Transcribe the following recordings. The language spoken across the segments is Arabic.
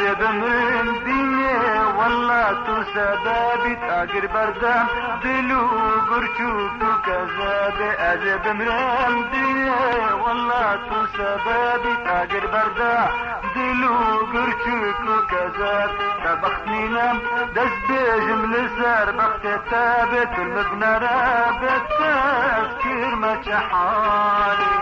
عجب من ديني والله تو سبابي تاجر بردام دلو برشوك كذاب عجب من ديني والله تو سبابي تاجر بردام دلو برشوك كذاب بختني نام دز بيجم لسر بخت ثابت المبنى رابط تذكير ما حالي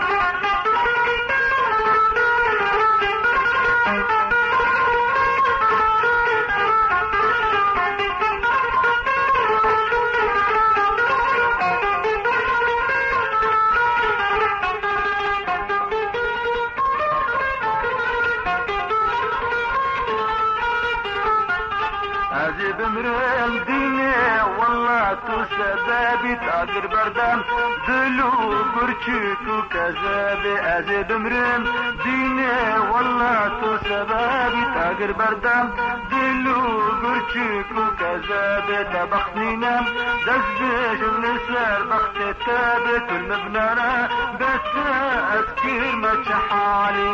عجب مريم ديني والله تو سبابي تاجر بردام دلو برشيك وكذابي عجب مريم ديني والله تو سبابي تاجر بردام دلو برشيك وكذابي تبختني نام دزبيش النسار بخت ثابت المبنى بس اذكر ما حالي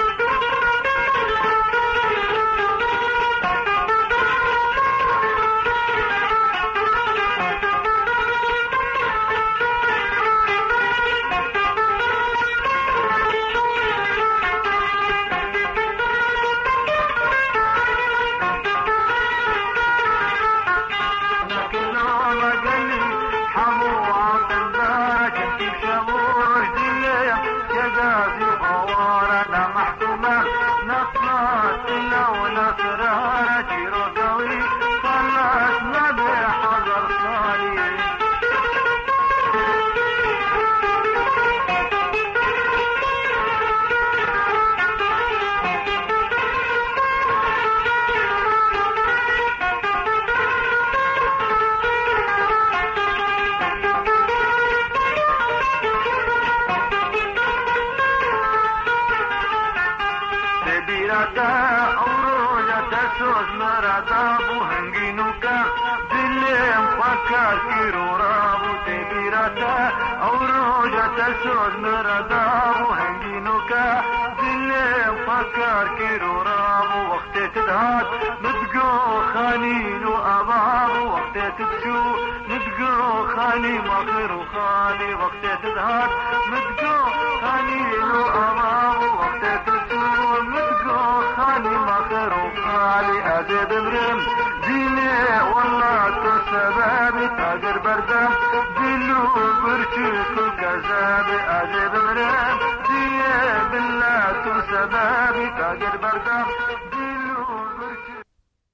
أوروجا تسوز مرضا بوهنجينوكا دلهم فكر كيرو رابو تبيراتا أوروجا تسوز مرضا بوهنجينوكا دلهم فكر كيرو رابو وقت تدهات نتقو خانين وأبابو وقت تدشو نتقو خاني مغير وخالي وقت تدهات نتقو خانين وأبابو وقت تدشو خالي مخير وخالي عجب مريم ديني والله تو سبابي تاجر بردام دلو برشيك وكذابي عجب مريم ديني بالله تو سبابي تاجر بردام